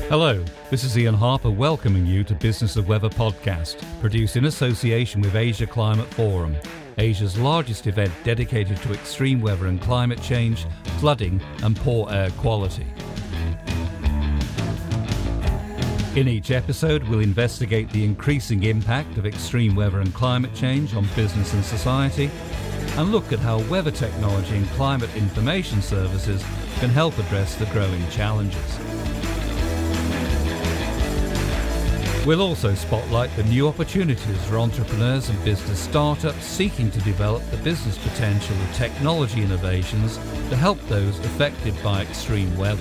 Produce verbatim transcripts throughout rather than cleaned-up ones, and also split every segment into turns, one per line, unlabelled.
Hello, this is Ian Harper welcoming you to Business of Weather podcast, produced in association with Asia Climate Forum, Asia's largest event dedicated to extreme weather and climate change, flooding and poor air quality. In each episode, we'll investigate the increasing impact of extreme weather and climate change on business and society, and look at how weather technology and climate information services can help address the growing challenges. We'll also spotlight the new opportunities for entrepreneurs and business startups seeking to develop the business potential of technology innovations to help those affected by extreme weather.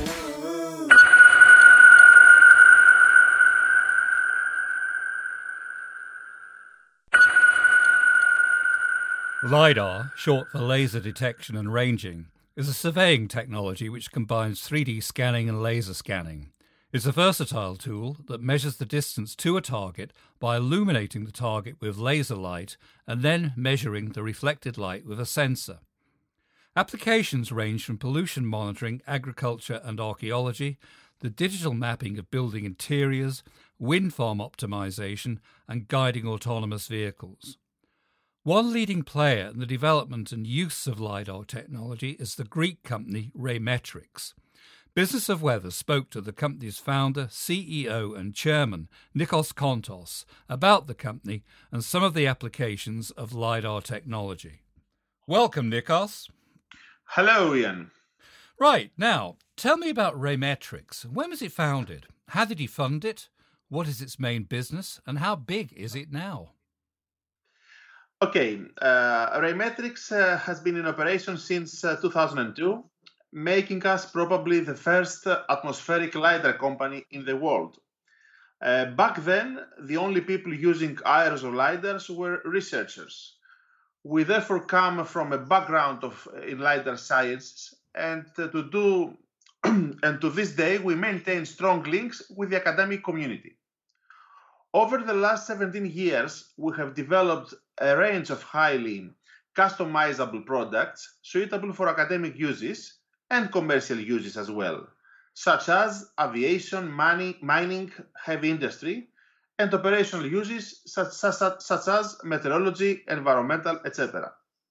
LiDAR, short for laser detection and ranging, is a surveying technology which combines three D scanning and laser scanning. It's a versatile tool that measures the distance to a target by illuminating the target with laser light and then measuring the reflected light with a sensor. Applications range from pollution monitoring, agriculture and archaeology, the digital mapping of building interiors, wind farm optimization, and guiding autonomous vehicles. One leading player in the development and use of LiDAR technology is the Greek company Raymetrics. Business of Weather spoke to the company's founder, C E O and chairman, Nikos Kontos, about the company and some of the applications of LiDAR technology. Welcome, Nikos.
Hello, Ian.
Right, now, tell me about Raymetrics. When was it founded? How did you fund it? What is its main business? And how big is it now?
Okay, uh, Raymetrics uh, has been in operation since uh, two thousand two. Making us probably the first atmospheric LiDAR company in the world. Uh, back then, the only people using aerosol LiDARs were researchers. We therefore come from a background of in LiDAR science, and uh, to do and to this day we maintain strong links with the academic community. Over the last seventeen years, we have developed a range of highly customizable products suitable for academic uses and commercial uses as well, such as aviation, money, mining, heavy industry, and operational uses such, such, such as meteorology, environmental, et cetera.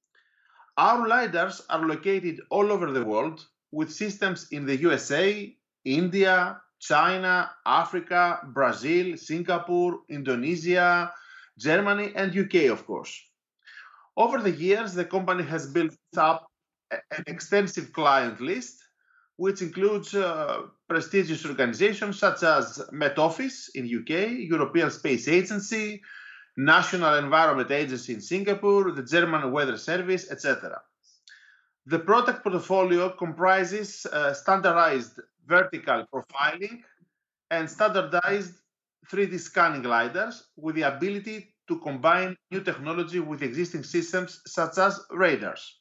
Our LiDARs are located all over the world with systems in the U S A, India, China, Africa, Brazil, Singapore, Indonesia, Germany, and U K, of course. Over the years, the company has built up an extensive client list, which includes uh, prestigious organizations such as Met Office in U K, European Space Agency, National Environment Agency in Singapore, the German Weather Service, et cetera. The product portfolio comprises uh, standardized vertical profiling and standardized three D scanning LiDARs with the ability to combine new technology with existing systems such as radars.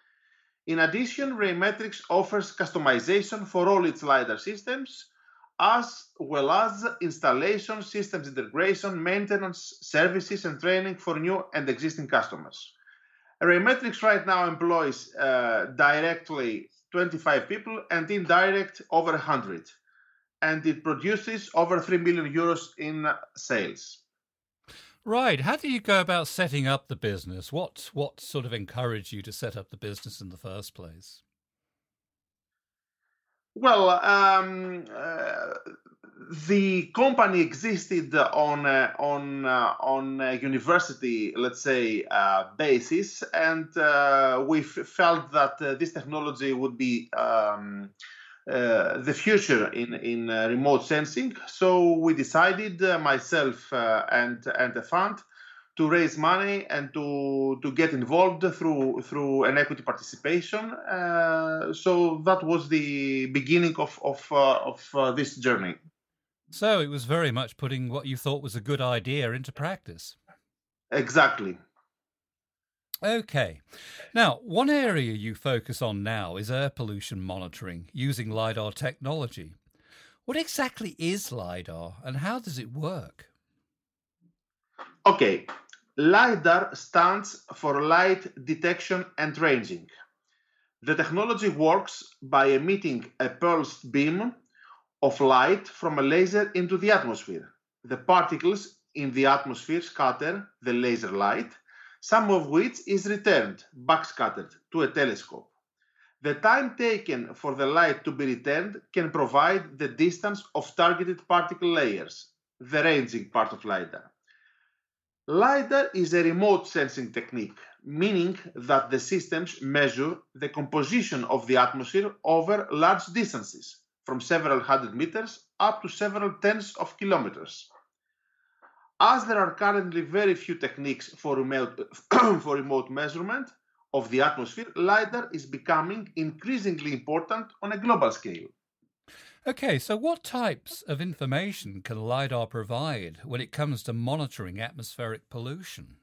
In addition, Raymetrics offers customization for all its LiDAR systems, as well as installation, systems integration, maintenance, services, and training for new and existing customers. Raymetrics right now employs uh, directly twenty-five people and indirect over one hundred, and it produces over three million euros in sales.
Right. How do you go about setting up the business? What what sort of encouraged you to set up the business in the first place?
Well, um, uh, the company existed on uh, on uh, on a university, let's say, uh, basis, and uh, we f- felt that uh, this technology would be um, Uh, the future in in uh, remote sensing. So we decided, uh, myself uh, and and the fund, to raise money and to to get involved through through an equity participation. Uh, so that was the beginning of of uh, of uh, this journey.
So it was very much putting what you thought was a good idea into practice.
Exactly.
Okay. Now, one area you focus on now is air pollution monitoring using LiDAR technology. What exactly is LiDAR and how does it work?
Okay. LiDAR stands for Light Detection and Ranging. The technology works by emitting a pulsed beam of light from a laser into the atmosphere. The particles in the atmosphere scatter the laser light, some of which is returned, backscattered, to a telescope. The time taken for the light to be returned can provide the distance of targeted particle layers, the ranging part of LiDAR. LiDAR is a remote sensing technique, meaning that the systems measure the composition of the atmosphere over large distances, from several hundred meters up to several tens of kilometers. As there are currently very few techniques for remote, for remote measurement of the atmosphere, LiDAR is becoming increasingly important on a global scale.
Okay, so what types of information can LiDAR provide when it comes to monitoring atmospheric pollution?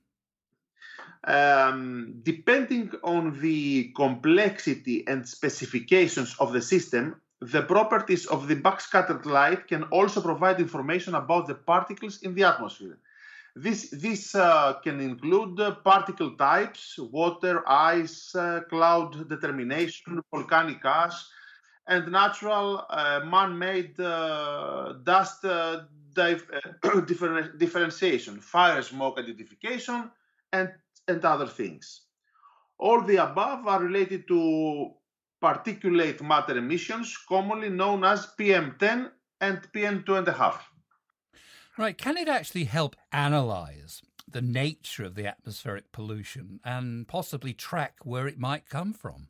Um, depending on the complexity and specifications of the system, the properties of the backscattered light can also provide information about the particles in the atmosphere. This, this uh, can include uh, particle types, water, ice, uh, cloud determination, volcanic ash, and natural uh, man-made uh, dust uh, dif- uh, differ- differentiation, fire smoke identification, and, and other things. All the above are related to particulate matter emissions, commonly known as P M ten and P M two point five.
Right, can it actually help analyse the nature of the atmospheric pollution and possibly track where it might come from?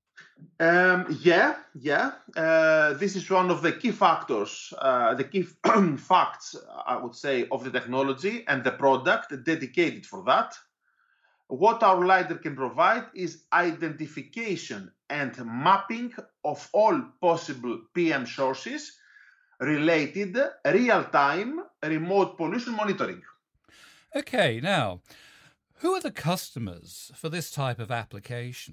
Um, yeah, yeah. Uh, this is one of the key factors, uh, the key facts, I would say, of the technology and the product dedicated for that. What our LiDAR can provide is identification and mapping of all possible P M sources related real-time remote pollution monitoring.
Okay, now, who are the customers for this type of application?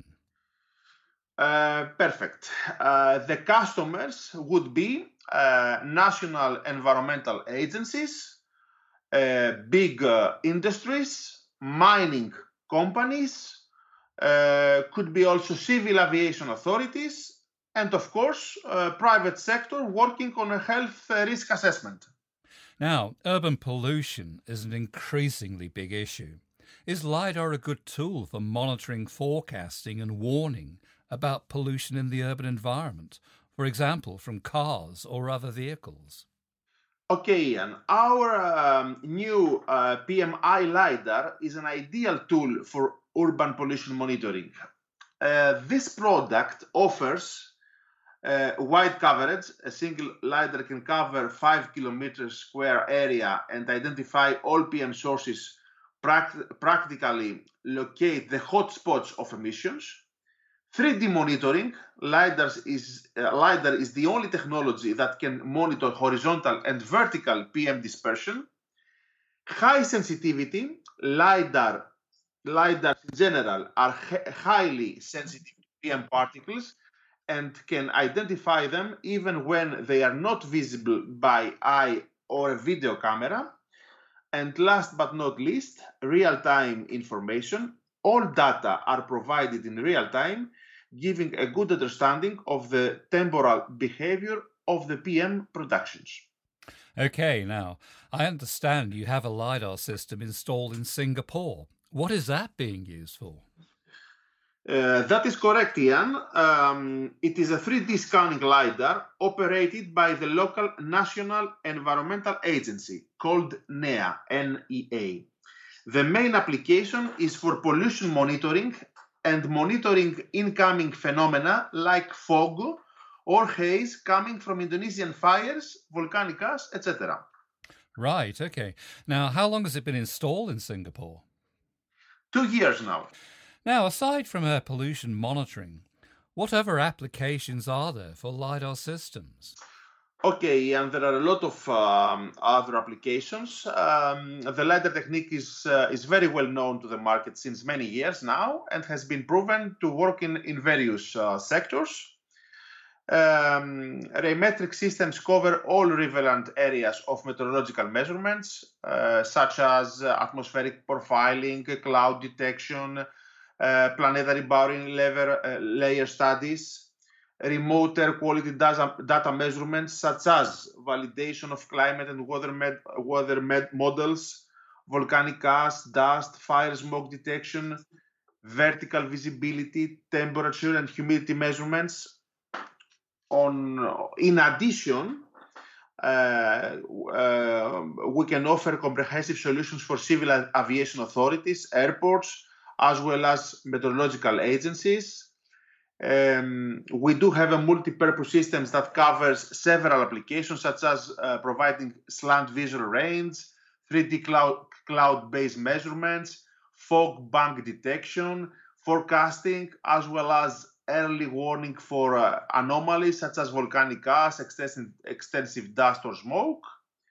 Uh, perfect. Uh, the customers would be uh, national environmental agencies, uh, big uh, industries, mining companies, uh, could be also civil aviation authorities, and of course, uh, private sector working on a health uh, risk assessment.
Now, urban pollution is an increasingly big issue. Is LiDAR a good tool for monitoring, forecasting and warning about pollution in the urban environment, for example, from cars or other vehicles?
Okay, Ian, our um, new uh, P M I LiDAR is an ideal tool for urban pollution monitoring. Uh, this product offers uh, wide coverage. A single LiDAR can cover five kilometers square area and identify all P M sources, pract- practically locate the hotspots of emissions. three D monitoring, LiDAR is, uh, LiDAR is the only technology that can monitor horizontal and vertical P M dispersion. High sensitivity, LiDAR, LiDAR in general are h- highly sensitive to P M particles and can identify them even when they are not visible by eye or a video camera. And last but not least, real-time information. All data are provided in real time, giving a good understanding of the temporal behavior of the P M productions.
Okay, now, I understand you have a LiDAR system installed in Singapore. What is that being used for?
Uh, that is correct, Ian. Um, it is a three D scanning LiDAR operated by the local National Environmental Agency called NEA, N E A. The main application is for pollution monitoring and monitoring incoming phenomena like fog or haze coming from Indonesian fires, volcanic ash, et cetera.
Right, okay. Now, how long has it been installed in Singapore?
Two years now.
Now, aside from air pollution monitoring, what other applications are there for LiDAR systems?
Okay, and there are a lot of um, other applications. Um, the LiDAR technique is uh, is very well known to the market since many years now and has been proven to work in, in various uh, sectors. Um, Raymetric systems cover all relevant areas of meteorological measurements, uh, such as uh, atmospheric profiling, cloud detection, uh, planetary boundary layer, uh, layer studies, remote air quality data, data measurements, such as validation of climate and weather, med, weather med models, volcanic ash, dust, fire smoke detection, vertical visibility, temperature, and humidity measurements. On, in addition, uh, uh, we can offer comprehensive solutions for civil aviation authorities, airports, as well as meteorological agencies. Um, we do have a multi-purpose system that covers several applications, such as uh, providing slant visual range, three D cloud, cloud-based measurements, fog bank detection, forecasting, as well as early warning for uh, anomalies such as volcanic ash, extensive, extensive dust or smoke.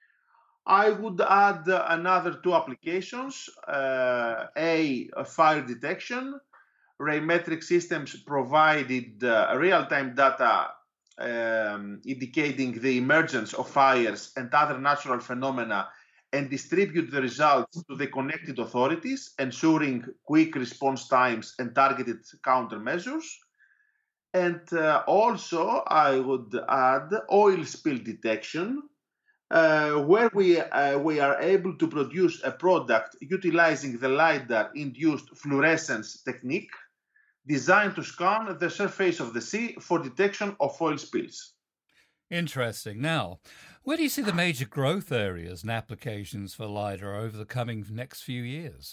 I would add uh, another two applications, uh, A, fire detection. Raymetric systems provided uh, real-time data um, indicating the emergence of fires and other natural phenomena and distribute the results to the connected authorities, ensuring quick response times and targeted countermeasures. And uh, also, I would add oil spill detection, uh, where we, uh, we are able to produce a product utilizing the LiDAR-induced fluorescence technique designed to scan the surface of the sea for detection of oil spills.
Interesting. Now, where do you see the major growth areas and applications for LiDAR over the coming next few years?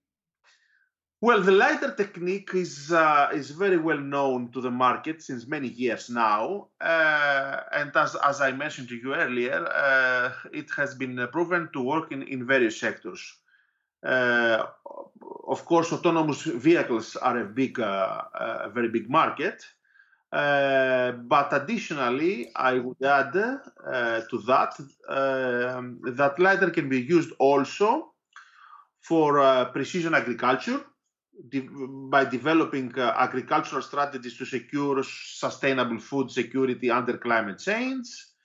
Well, the LiDAR technique is uh, is very well known to the market since many years now. Uh, and as, as I mentioned to you earlier, uh, it has been proven to work in, in various sectors. Uh, of course, autonomous vehicles are a big, uh, a very big market. Uh, but additionally, I would add uh, to that uh, that LiDAR can be used also for uh, precision agriculture de- by developing uh, agricultural strategies to secure sustainable food security under climate change.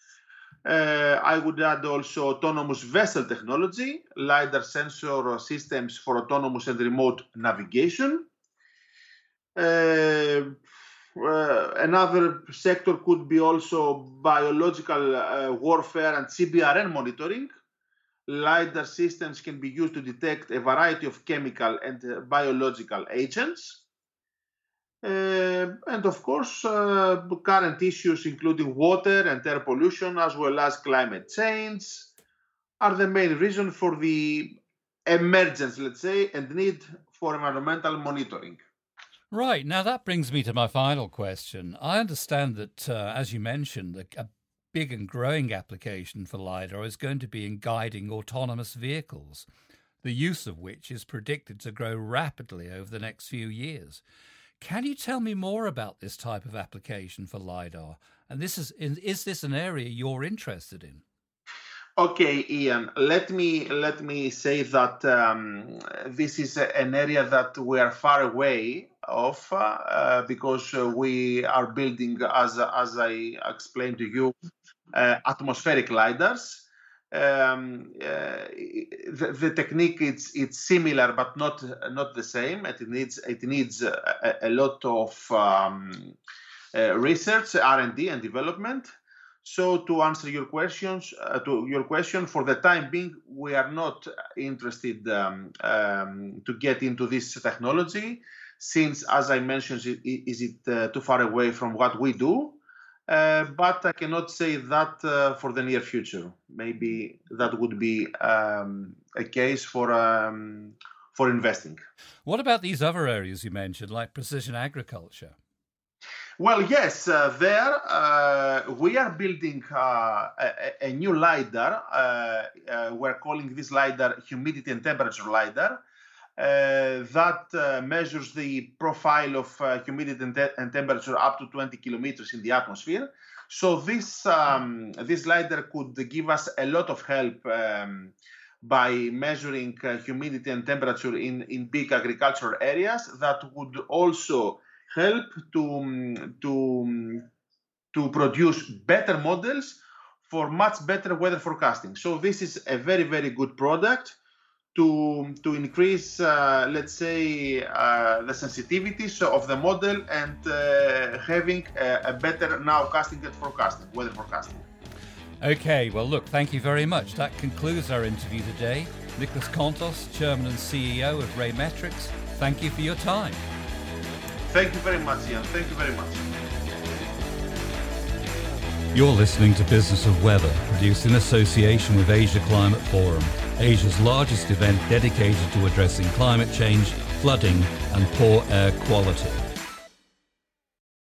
Uh, I would add also autonomous vessel technology, LiDAR sensor systems for autonomous and remote navigation. Uh, uh, another sector could be also biological uh, warfare and C B R N monitoring. LiDAR systems can be used to detect a variety of chemical and uh, biological agents. Uh, and of course, uh, current issues including water and air pollution, as well as climate change, are the main reason for the emergence, let's say, and need for environmental monitoring.
Right. Now, that brings me to my final question. I understand that, uh, as you mentioned, a, a big and growing application for LiDAR is going to be in guiding autonomous vehicles, the use of which is predicted to grow rapidly over the next few years. Can you tell me more about this type of application for LiDAR? And this is, is this an area you're interested in?
Okay, Ian, let me let me say that um, this is an area that we are far away of uh, because uh, we are building, as as I explained to you, uh, atmospheric LiDARs. Um, uh, the, the technique it's it's similar but not not the same. It needs it needs a, a lot of um, uh, research, R and D, and development. So to answer your questions, uh, to your question, for the time being, we are not interested um, um, to get into this technology, since, as I mentioned, it, is it uh, too far away from what we do. Uh, but I cannot say that uh, for the near future. Maybe that would be um, a case for um, for investing.
What about these other areas you mentioned, like precision agriculture?
Well, yes, uh, there uh, we are building uh, a, a new LiDAR. Uh, uh, we're calling this LiDAR humidity and temperature LiDAR. Uh, that uh, measures the profile of uh, humidity and, te- and temperature up to twenty kilometers in the atmosphere. So this um, this LiDAR could give us a lot of help um, by measuring uh, humidity and temperature in, in big agricultural areas. That would also help to, to, to produce better models for much better weather forecasting. So this is a very, very good product to to increase, uh, let's say, uh, the sensitivities of the model and uh, having a, a better nowcasting and forecasting, weather forecasting.
Okay, well, look, thank you very much. That concludes our interview today. Nicholas Kontos, Chairman and C E O of RayMetrics, thank you for your time.
Thank you very much, Ian. Thank you very much.
You're listening to Business of Weather, produced in association with Asia Climate Forum, Asia's largest event dedicated to addressing climate change, flooding, and poor air quality.